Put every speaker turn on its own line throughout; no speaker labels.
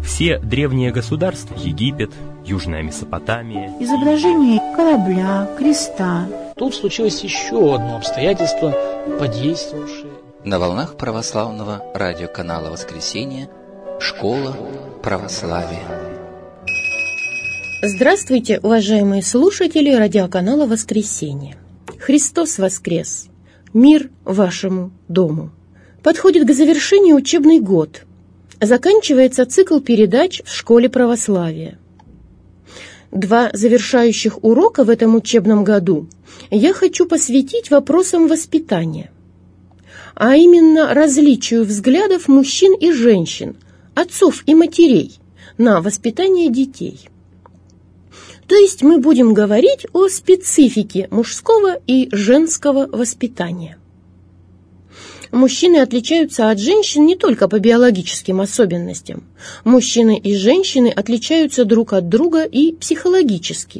Все древние государства, Египет, Южная Месопотамия,
изображение корабля, креста.
Тут случилось еще одно обстоятельство, подействовавшее.
На волнах православного радиоканала «Воскресенье» «Школа православия».
Здравствуйте, уважаемые слушатели радиоканала «Воскресенье». Христос воскрес! Мир вашему дому! Подходит к завершению учебный год. Заканчивается цикл передач в школе православия. 2 завершающих урока в этом учебном году я хочу посвятить вопросам воспитания, а именно различию взглядов мужчин и женщин, отцов и матерей на воспитание детей. То есть мы будем говорить о специфике мужского и женского воспитания. Мужчины отличаются от женщин не только по биологическим особенностям. Мужчины и женщины отличаются друг от друга и психологически.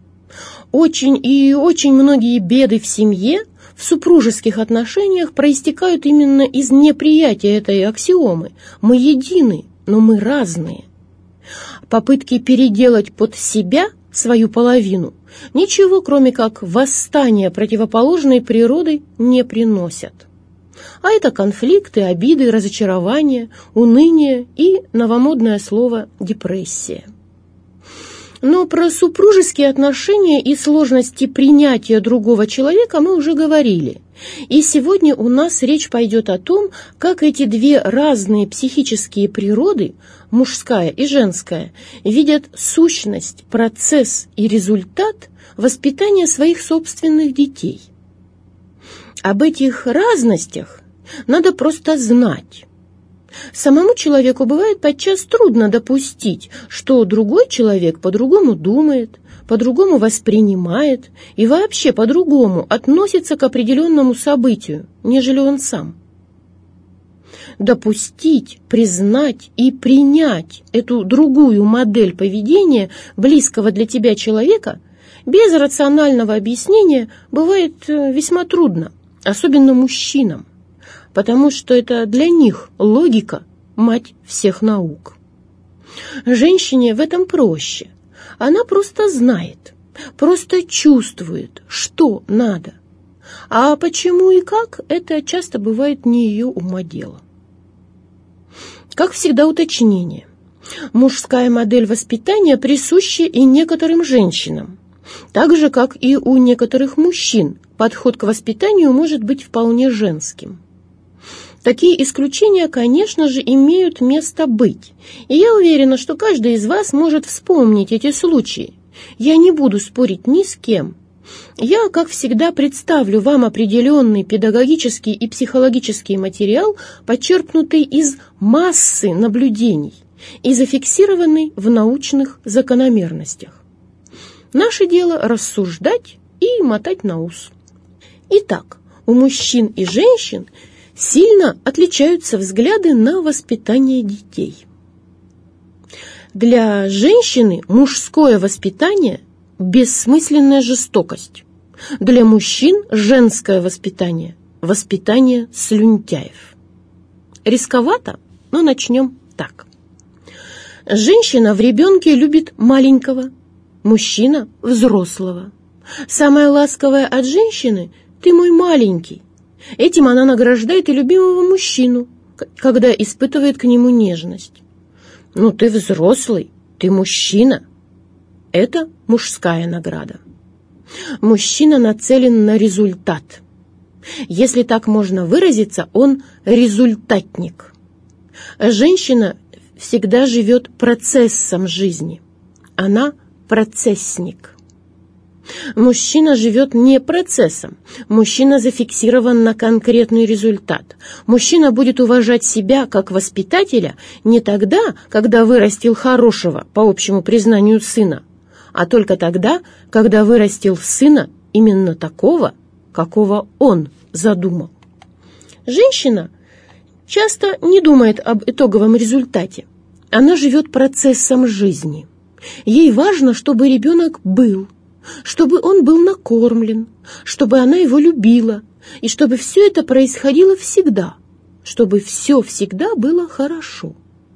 Очень многие беды в семье, в супружеских отношениях проистекают именно из неприятия этой аксиомы. Мы едины, но мы разные. Попытки переделать под себя свою половину ничего, кроме как восстания противоположной природы, не приносят. А это конфликты, обиды, разочарования, уныние и новомодное слово «депрессия». Но про супружеские отношения и сложности принятия другого человека мы уже говорили. И сегодня у нас речь пойдет о том, как эти 2 разные психические природы, мужская и женская, видят сущность, процесс и результат воспитания своих собственных детей. Об этих разностях надо просто знать. Самому человеку бывает подчас трудно допустить, что другой человек по-другому думает, по-другому воспринимает и вообще по-другому относится к определенному событию, нежели он сам. Допустить, признать и принять эту другую модель поведения близкого для тебя человека без рационального объяснения бывает весьма трудно, особенно мужчинам, потому что это для них логика – мать всех наук. Женщине в этом проще. Она просто знает, просто чувствует, что надо. А почему и как – это часто бывает не ее умодело. Как всегда, уточнение. Мужская модель воспитания присуща и некоторым женщинам. Так же, как и у некоторых мужчин, подход к воспитанию может быть вполне женским. Такие исключения, конечно же, имеют место быть, и я уверена, что каждый из вас может вспомнить эти случаи. Я не буду спорить ни с кем. Я, как всегда, представлю вам определенный педагогический и психологический материал, почерпнутый из массы наблюдений и зафиксированный в научных закономерностях. Наше дело рассуждать и мотать на ус. Итак, у мужчин и женщин сильно отличаются взгляды на воспитание детей. Для женщины мужское воспитание – бессмысленная жестокость. Для мужчин женское воспитание – воспитание слюнтяев. Рисковато, но начнем так. Женщина в ребенке любит маленького, мужчина – взрослого. Самое ласковое от женщины – «ты мой маленький». Этим она награждает и любимого мужчину, когда испытывает к нему нежность. «Ну ты взрослый, ты мужчина». Это мужская награда. Мужчина нацелен на результат. Если так можно выразиться, он результатник. Женщина всегда живет процессом жизни. Она процессник. Мужчина живет не процессом. Мужчина зафиксирован на конкретный результат. Мужчина будет уважать себя как воспитателя не тогда, когда вырастил хорошего, по общему признанию, сына, а только тогда, когда вырастил сына именно такого, какого он задумал. Женщина часто не думает об итоговом результате. Она живет процессом жизни. Ей важно, чтобы ребенок был, чтобы он был накормлен, чтобы она его любила, и чтобы все это происходило всегда, чтобы все всегда было хорошо.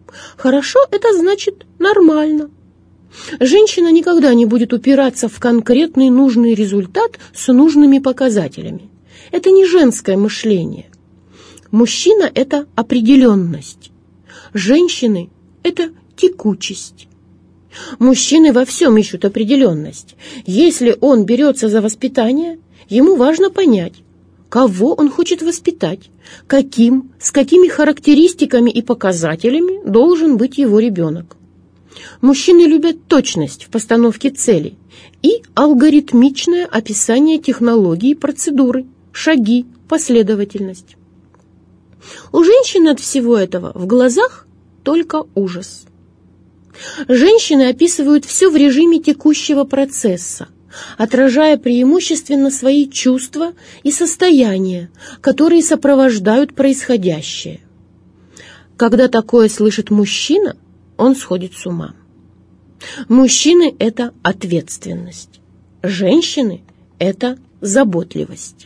Хорошо – это значит нормально. Женщина никогда не будет упираться в конкретный нужный результат с нужными показателями. Это не женское мышление. Мужчина – это определенность. Женщины – это текучесть. Мужчины во всем ищут определенность. Если он берется за воспитание, ему важно понять, кого он хочет воспитать, каким, с какими характеристиками и показателями должен быть его ребенок. Мужчины любят точность в постановке целей и алгоритмичное описание технологий, процедуры, шаги, последовательность. У женщин от всего этого в глазах только ужас. Женщины описывают все в режиме текущего процесса, отражая преимущественно свои чувства и состояния, которые сопровождают происходящее. Когда такое слышит мужчина, он сходит с ума. Мужчины – это ответственность, женщины – это заботливость.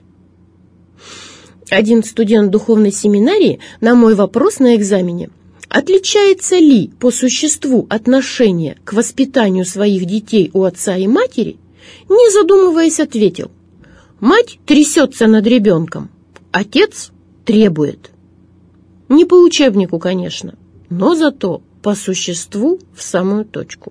Один студент духовной семинарии на мой вопрос на экзамене: отличается ли по существу отношение к воспитанию своих детей у отца и матери, не задумываясь, ответил: мать трясется над ребенком, отец требует. Не по учебнику, конечно, но зато по существу в самую точку.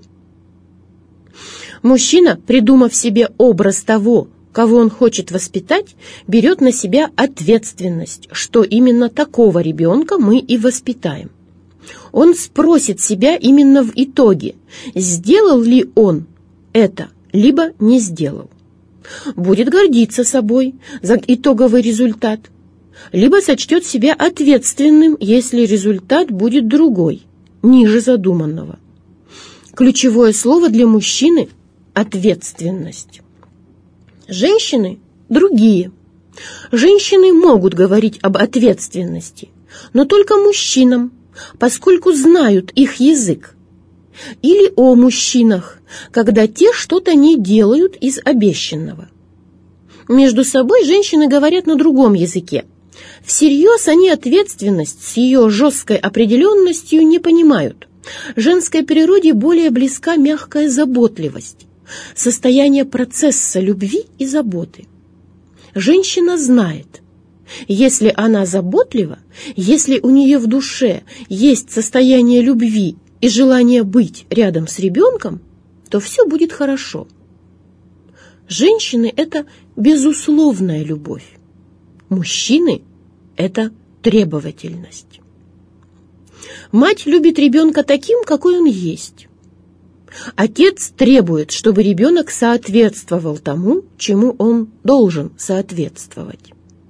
Мужчина, придумав себе образ того, кого он хочет воспитать, берет на себя ответственность, что именно такого ребенка мы и воспитаем. Он спросит себя именно в итоге, сделал ли он это, либо не сделал. Будет гордиться собой за итоговый результат, либо сочтет себя ответственным, если результат будет другой, ниже задуманного. Ключевое слово для мужчины – ответственность. Женщины – другие. Женщины могут говорить об ответственности, но только мужчинам, поскольку знают их язык. Или о мужчинах, когда те что-то не делают из обещанного. Между собой женщины говорят на другом языке. Всерьез они ответственность с ее жесткой определенностью не понимают. Женской природе более близка мягкая заботливость, состояние процесса любви и заботы. Женщина знает, если она заботлива, если у нее в душе есть состояние любви и желание быть рядом с ребенком, то все будет хорошо. Женщины – это безусловная любовь. Мужчины – это требовательность. Мать любит ребенка таким, какой он есть. Отец требует, чтобы ребенок соответствовал тому, чему он должен соответствовать.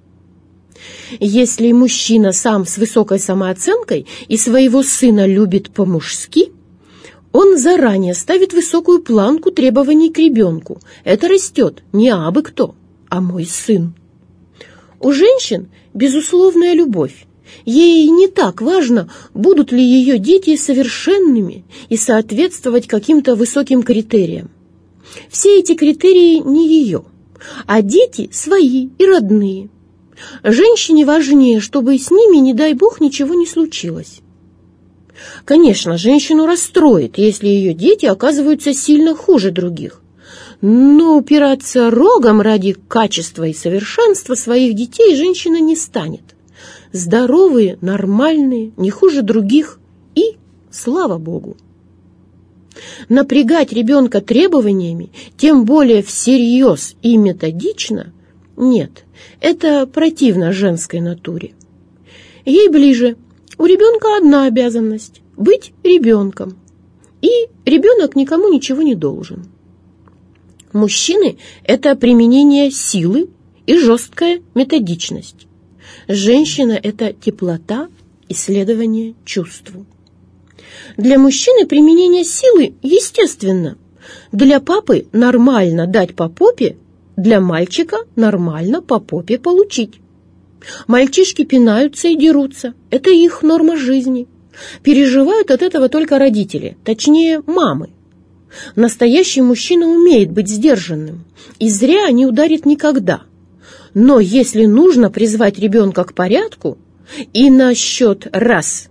Если мужчина сам с высокой самооценкой и своего сына любит по-мужски, он заранее ставит высокую планку требований к ребенку. Это растет не абы кто, а мой сын. У женщин безусловная любовь. Ей не так важно, будут ли ее дети совершенными и соответствовать каким-то высоким критериям. Все эти критерии не ее, а дети свои и родные. Женщине важнее, чтобы с ними, не дай бог, ничего не случилось. Конечно, женщину расстроит, если ее дети оказываются сильно хуже других. Но упираться рогом ради качества и совершенства своих детей женщина не станет. Здоровые, нормальные, не хуже других, и слава Богу. Напрягать ребенка требованиями, тем более всерьез и методично, нет, это противно женской натуре. Ей ближе, у ребенка одна обязанность – быть ребенком, и ребенок никому ничего не должен. Мужчины – это применение силы и жесткая методичность. Женщина – это теплота, исследование чувству. Для мужчины применение силы естественно. Для папы нормально дать по попе, для мальчика нормально по попе получить. Мальчишки пинаются и дерутся. Это их норма жизни. Переживают от этого только родители, точнее мамы. Настоящий мужчина умеет быть сдержанным, и зря не ударит никогда. Но если нужно призвать ребенка к порядку и на счет раз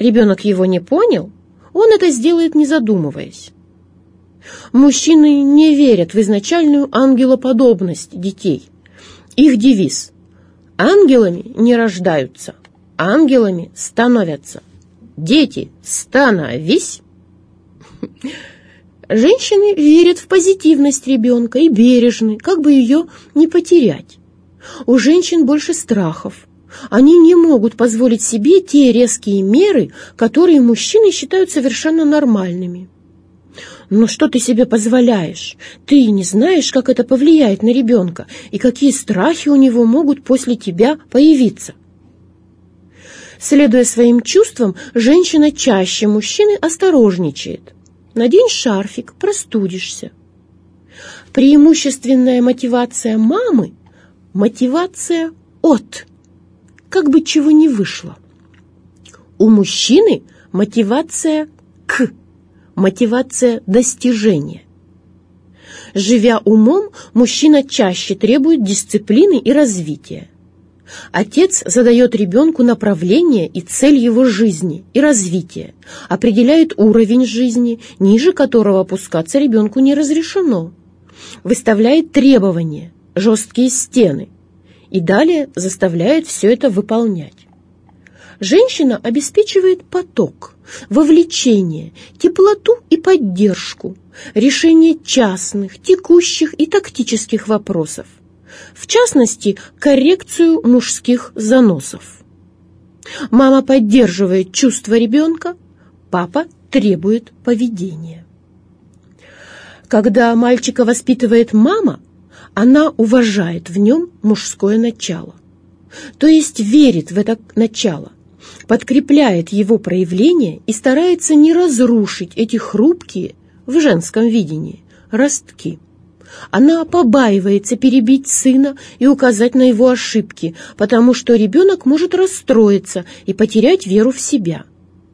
ребенок его не понял, он это сделает, не задумываясь. Мужчины не верят в изначальную ангелоподобность детей. Их девиз: ангелами не рождаются, ангелами становятся. Дети, становись! Женщины верят в позитивность ребенка и бережны, как бы ее не потерять. У женщин больше страхов. Они не могут позволить себе те резкие меры, которые мужчины считают совершенно нормальными. Но что ты себе позволяешь? Ты не знаешь, как это повлияет на ребенка и какие страхи у него могут после тебя появиться. Следуя своим чувствам, женщина чаще мужчины осторожничает. Надень шарфик, простудишься. Преимущественная мотивация мамы – мотивация от, как бы чего ни вышло. У мужчины мотивация к, мотивация достижения. Живя умом, мужчина чаще требует дисциплины и развития. Отец задает ребенку направление и цель его жизни и развития, определяет уровень жизни, ниже которого опускаться ребенку не разрешено, выставляет требования, жесткие стены и далее заставляет все это выполнять. Женщина обеспечивает поток, вовлечение, теплоту и поддержку, решение частных, текущих и тактических вопросов. В частности, коррекцию мужских заносов. Мама поддерживает чувства ребенка, папа требует поведения. Когда мальчика воспитывает мама, она уважает в нем мужское начало, то есть верит в это начало, подкрепляет его проявление и старается не разрушить эти хрупкие, в женском видении, ростки. Она побаивается перебить сына и указать на его ошибки, потому что ребенок может расстроиться и потерять веру в себя.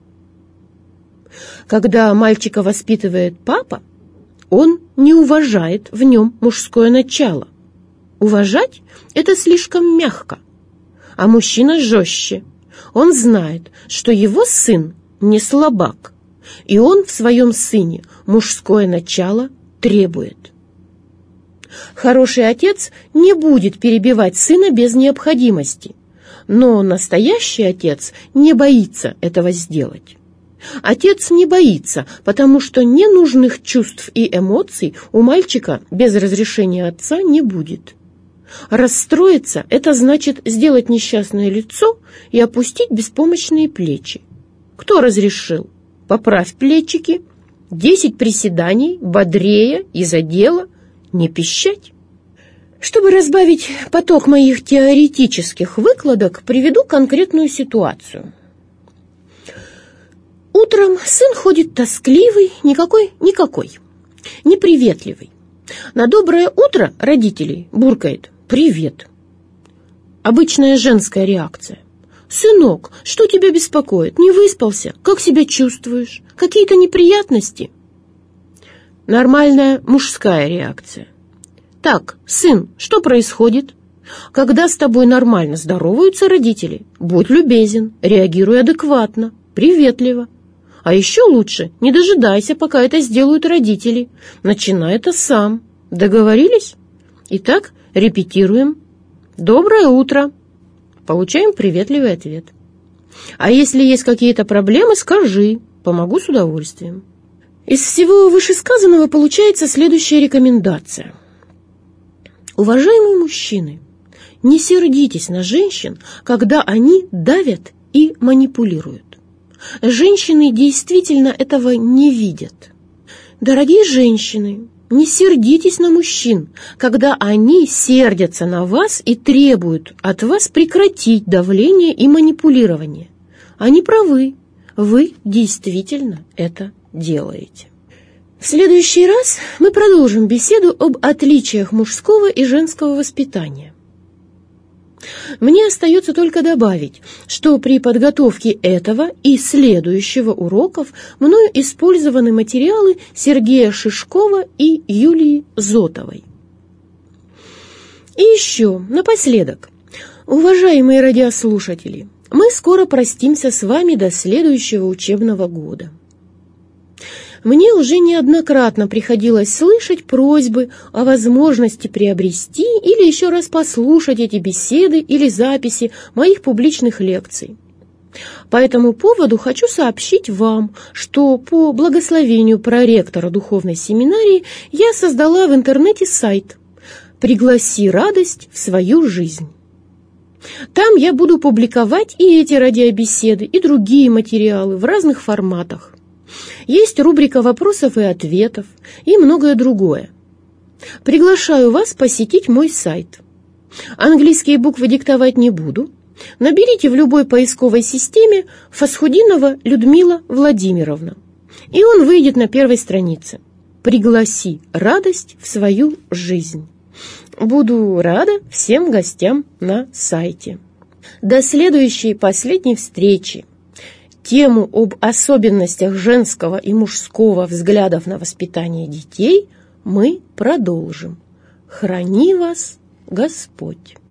Когда мальчика воспитывает папа, он не уважает в нем мужское начало. Уважать – это слишком мягко, а мужчина жестче. Он знает, что его сын не слабак, и он в своем сыне мужское начало требует. Хороший отец не будет перебивать сына без необходимости, но настоящий отец не боится этого сделать. Отец не боится, потому что ненужных чувств и эмоций у мальчика без разрешения отца не будет. Расстроиться – это значит сделать несчастное лицо и опустить беспомощные плечи. Кто разрешил? Поправь плечики, 10 приседаний, бодрее, из-за дела, не пищать. Чтобы разбавить поток моих теоретических выкладок, приведу конкретную ситуацию. Утром сын ходит тоскливый, никакой, неприветливый. На доброе утро родителей буркает «Привет». Обычная женская реакция. «Сынок, что тебя беспокоит? Не выспался? Как себя чувствуешь? Какие-то неприятности?» Нормальная мужская реакция. «Так, сын, что происходит?» Когда с тобой нормально здороваются родители, будь любезен, реагируй адекватно, приветливо. А еще лучше не дожидайся, пока это сделают родители. Начинай это сам. Договорились? Итак, репетируем. «Доброе утро». Получаем приветливый ответ. А если есть какие-то проблемы, скажи. Помогу с удовольствием. Из всего вышесказанного получается следующая рекомендация. Уважаемые мужчины, не сердитесь на женщин, когда они давят и манипулируют. Женщины действительно этого не видят. Дорогие женщины, не сердитесь на мужчин, когда они сердятся на вас и требуют от вас прекратить давление и манипулирование. Они правы, вы действительно это делаете. В следующий раз мы продолжим беседу об отличиях мужского и женского воспитания. Мне остается только добавить, что при подготовке этого и следующего уроков мною использованы материалы Сергея Шишкова и Юлии Зотовой. И еще, напоследок, уважаемые радиослушатели, Мы скоро простимся с вами до следующего учебного года. Мне уже неоднократно приходилось слышать просьбы о возможности приобрести или еще раз послушать эти беседы или записи моих публичных лекций. По этому поводу хочу сообщить вам, что по благословению проректора духовной семинарии я создала в интернете сайт «Пригласи радость в свою жизнь». Там я буду публиковать и эти радиобеседы, и другие материалы в разных форматах. Есть рубрика вопросов и ответов, и многое другое. Приглашаю вас посетить мой сайт. Английские буквы диктовать не буду. Наберите в любой поисковой системе Фасхудинова Людмила Владимировна, и он выйдет на первой странице. «Пригласи радость в свою жизнь». Буду рада всем гостям на сайте. До следующей последней встречи. Тему об особенностях женского и мужского взглядов на воспитание детей мы продолжим. Храни вас Господь!